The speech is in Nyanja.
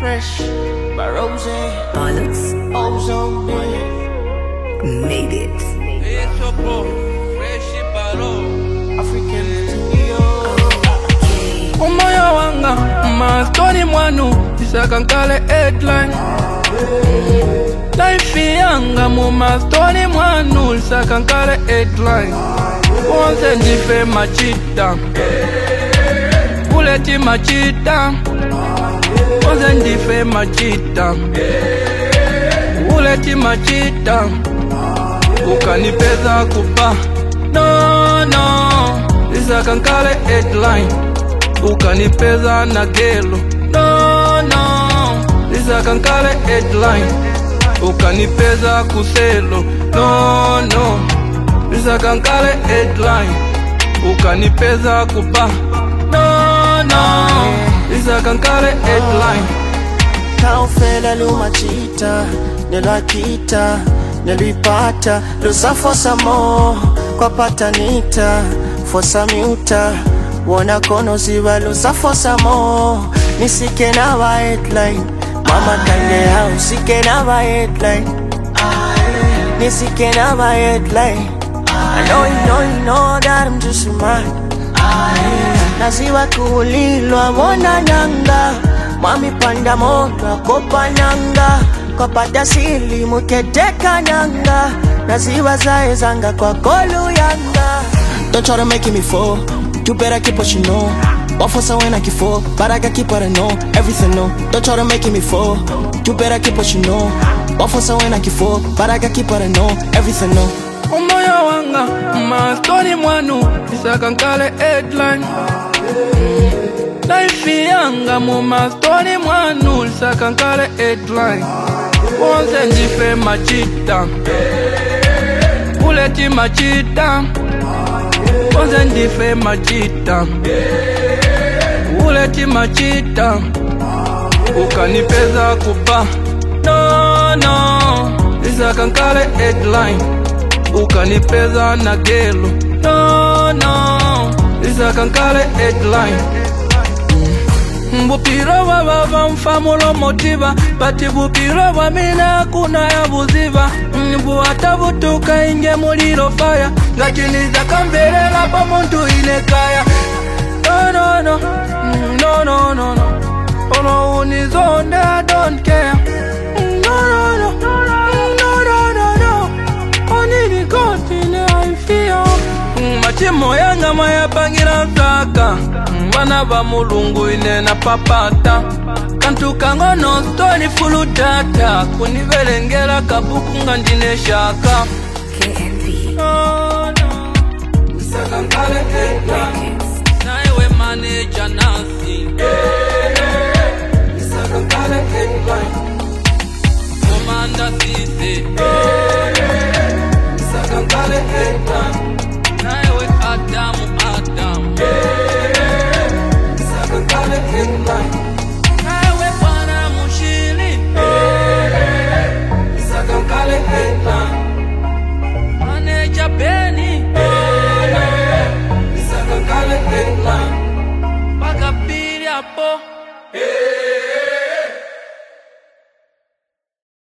Fresh by Rose. Onyx Ozone made it. African studio. Umoya wanga mastoni mwanu isakankale headline. Life yanga mu mastoni mwanu isakankale headline. Once ndife machita buleti machita. Once ndife machita buleti machita. Ukanipeza kupa no isakankale headline. Ukanipeza na gelo no isakankale headline. Ukanipeza kuselo no isakankale headline. Ukanipeza kupa no isakankale headline. Kaufela lumachita nelakita nelipata lusa fosa mo kwa patanita fosa miuta wona kono ziwa lusa fosa mo nisike na wa headline. Mama kande hau sike na wa headline. Nisike na wa headline. I know that I'm just mad. Naziwa kulilwa wona nanga. Mami panda moto kopa nanga. Kwa pata sili muketeka nanga. Naziwa zae zanga kwa kolu yanga. Don't try to make me fall. You better keep what you know. One for so when I keep fall, but I gotta keep what I know. Everything know. Don't try to make me fall. You better keep what you know. One for so when I keep fall, but I gotta keep what I know. Everything know. Umoya wanga mastoni mwanu isakankale headline. Life yanga mu mastoni mwanu isakankale headline. Once ndife machita buleti machita. Once ndife machita buleti machita. Ukanipeza kupa no isakankale headline. Ukanipeza na gelo no isakankale headline. Mbupiro wa mfamulo motiva. Bati bupiro wa mina kuna ya buziva. Mbu atabutuka inge muliro fire. Ngachiniza kambelela pa muntu inekaya. No Ono unizonde I don't care. No Onini kontine I feel. Machimo yanga maya pangira mtaka. Wana ba mulungu inena papata. Kantu kangono stoni fulu data. Kunivelengela kabuku ngandine shaka. KNV Isakankale headline.